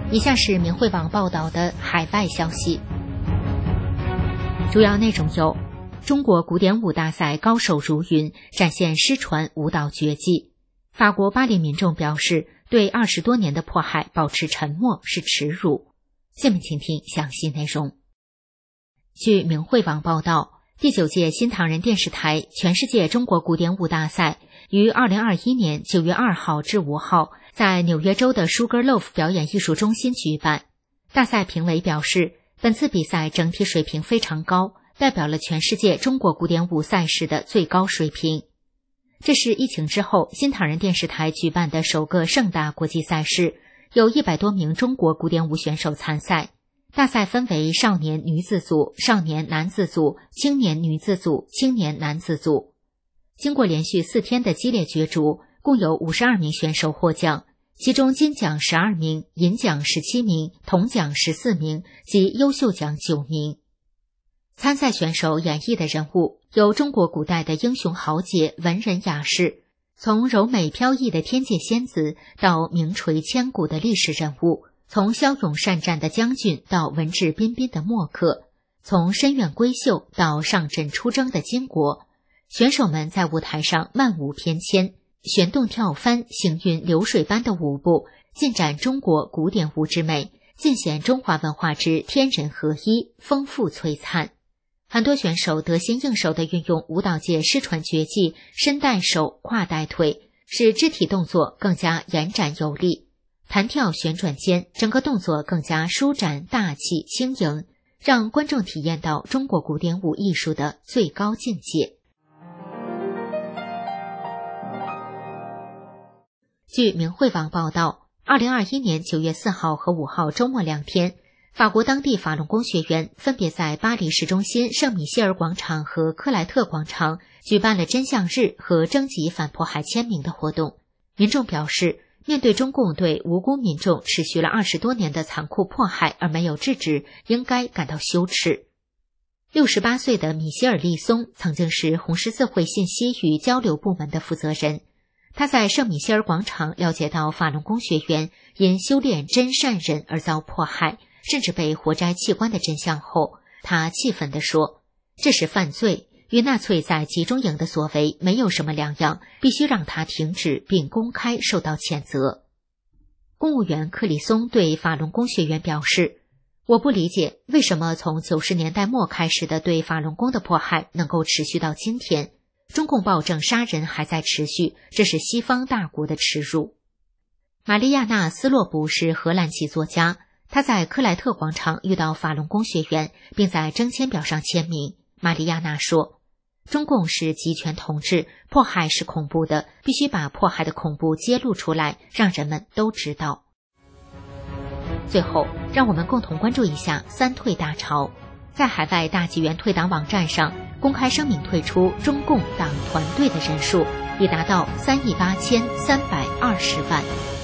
以下是明慧网报道的海外消息，主要内容有：中国古典舞大赛高手如云，展现失传舞蹈绝技。法国巴黎民众表示，对20多年的迫害保持沉默是耻辱。下面请听详细内容。据明慧网报道，第9届新唐人电视台全世界中国古典舞大赛于2021年9月2号至5号在纽约州的 Sugarloaf 表演艺术中心举办。大赛评委表示，本次比赛整体水平非常高，代表了全世界中国古典舞赛事的最高水平。这是疫情之后新唐人电视台举办的首个盛大国际赛事，有100多名中国古典舞选手参赛。大赛分为少年女子组、少年男子组、青年女子组、青年男子组。经过连续4天的激烈角逐，共有52名选手获奖，其中金奖12名，银奖17名，铜奖14名及优秀奖9名。参赛选手演绎的人物有中国古代的英雄豪杰、文人雅士，从柔美飘逸的天界仙子到名垂千古的历史人物，从骁勇善战的将军到文质彬彬的墨客，从深院闺秀到上阵出征的巾帼。选手们在舞台上漫舞翩跹，旋动跳翻，行云流水般的舞步，尽展中国古典舞之美，尽显中华文化之天人合一，丰富璀璨。很多选手得心应手地运用舞蹈界失传绝技伸带手、跨带腿，使肢体动作更加延展有力。弹跳旋转间，整个动作更加舒展、大气、轻盈，让观众体验到中国古典舞艺术的最高境界。据明慧网报道，2021年9月4号和5号周末2天，法国当地法轮功学员分别在巴黎市中心圣米歇尔广场和克莱特广场举办了真相日和征集反迫害签名的活动。民众表示，面对中共对无辜民众持续了20多年的残酷迫害而没有制止，应该感到羞耻。68岁的米歇尔·利松曾经是红十字会信息与交流部门的负责人。他在圣米歇尔广场了解到法轮功学员因修炼真善忍而遭迫害，甚至被活摘器官的真相后，他气愤地说，这是犯罪，与纳粹在集中营的所为没有什么两样，必须让它停止并公开受到谴责。公务员克里松对法轮功学员表示，我不理解为什么从90年代末开始的对法轮功的迫害能够持续到今天，中共暴政杀人还在持续，这是西方大国的耻辱。玛丽亚娜·斯洛布是荷兰籍作家，她在克莱特广场遇到法轮功学员，并在征签表上签名。玛丽亚娜说，中共是集权统治，迫害是恐怖的，必须把迫害的恐怖揭露出来，让人们都知道。最后，让我们共同关注一下三退大潮。在海外大纪元退党网站上公开声明退出中共党团队的人数已达到38320万。